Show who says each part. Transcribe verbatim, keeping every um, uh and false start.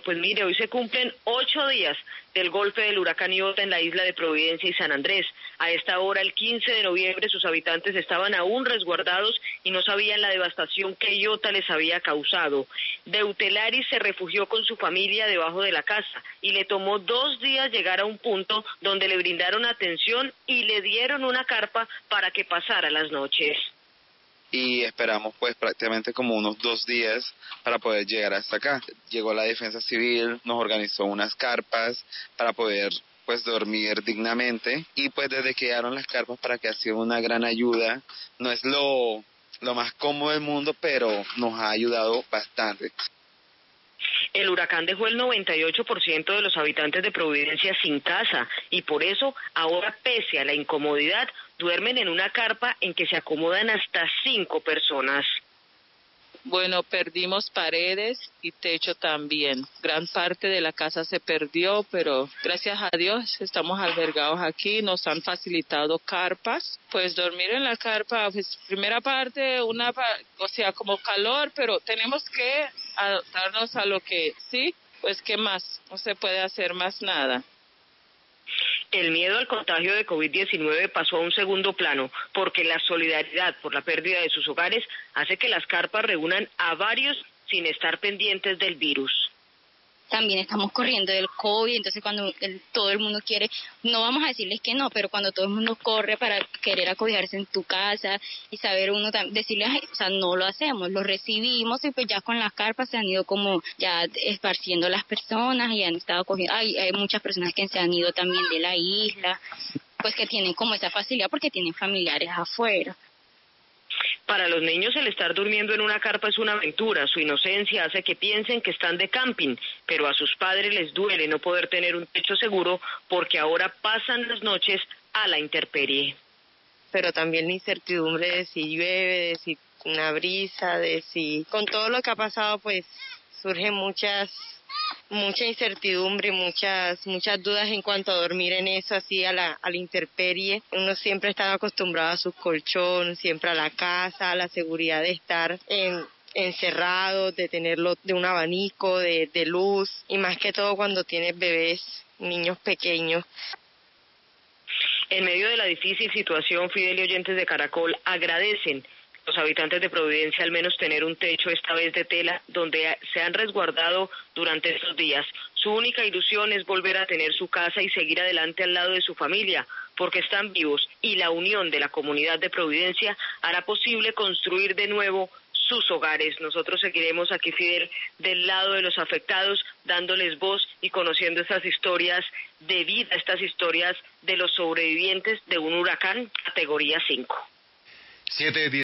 Speaker 1: Pues mire, hoy se cumplen ocho días del golpe del huracán Iota en la isla de Providencia y San Andrés. A esta hora, el quince de noviembre, sus habitantes estaban aún resguardados y no sabían la devastación que Iota les había causado. Deutelaris se refugió con su familia debajo de la casa y le tomó dos días llegar a un punto donde le brindaron atención y le dieron una carpa para que pasara las noches.
Speaker 2: Y esperamos pues prácticamente como unos dos días para poder llegar hasta acá. Llegó la Defensa Civil, nos organizó unas carpas para poder pues dormir dignamente, y pues desde que llegaron las carpas para que ha sido una gran ayuda. No es lo, lo más cómodo del mundo, pero nos ha ayudado bastante.
Speaker 1: El huracán dejó el noventa y ocho por ciento de los habitantes de Providencia sin casa y por eso ahora, pese a la incomodidad, duermen en una carpa en que se acomodan hasta cinco personas.
Speaker 3: Bueno, perdimos paredes y techo también. Gran parte de la casa se perdió, pero gracias a Dios estamos albergados aquí. Nos han facilitado carpas. Pues dormir en la carpa, pues primera parte, una, o sea, como calor, pero tenemos que adaptarnos a lo que sí, pues qué más, no se puede hacer más nada.
Speaker 1: El miedo al contagio de COVID diecinueve pasó a un segundo plano, porque la solidaridad por la pérdida de sus hogares hace que las carpas reúnan a varios sin estar pendientes del virus.
Speaker 4: También estamos corriendo del COVID, entonces cuando el, todo el mundo quiere, no vamos a decirles que no, pero cuando todo el mundo corre para querer acobijarse en tu casa y saber uno, decirles, o sea, no lo hacemos, lo recibimos y pues ya con las carpas se han ido como ya esparciendo las personas y han estado cogiendo, hay, hay muchas personas que se han ido también de la isla, pues que tienen como esa facilidad porque tienen familiares afuera.
Speaker 1: Para los niños el estar durmiendo en una carpa es una aventura, su inocencia hace que piensen que están de camping, pero a sus padres les duele no poder tener un techo seguro porque ahora pasan las noches a la intemperie.
Speaker 5: Pero también la incertidumbre de si llueve, de si una brisa, de si... Con todo lo que ha pasado pues surgen muchas... mucha incertidumbre y muchas muchas dudas en cuanto a dormir en eso, así a la, a la intemperie. Uno siempre está acostumbrado a su colchón, siempre a la casa, a la seguridad de estar en, encerrado, de tenerlo de un abanico, de, de luz, y más que todo cuando tienes bebés, niños pequeños.
Speaker 1: En medio de la difícil situación, Fidel y oyentes de Caracol agradecen los habitantes de Providencia al menos tener un techo, esta vez de tela, donde se han resguardado durante estos días. Su única ilusión es volver a tener su casa y seguir adelante al lado de su familia, porque están vivos y la unión de la comunidad de Providencia hará posible construir de nuevo sus hogares. Nosotros seguiremos aquí, Fidel, del lado de los afectados, dándoles voz y conociendo estas historias de vida, estas historias de los sobrevivientes de un huracán categoría cinco.
Speaker 6: siete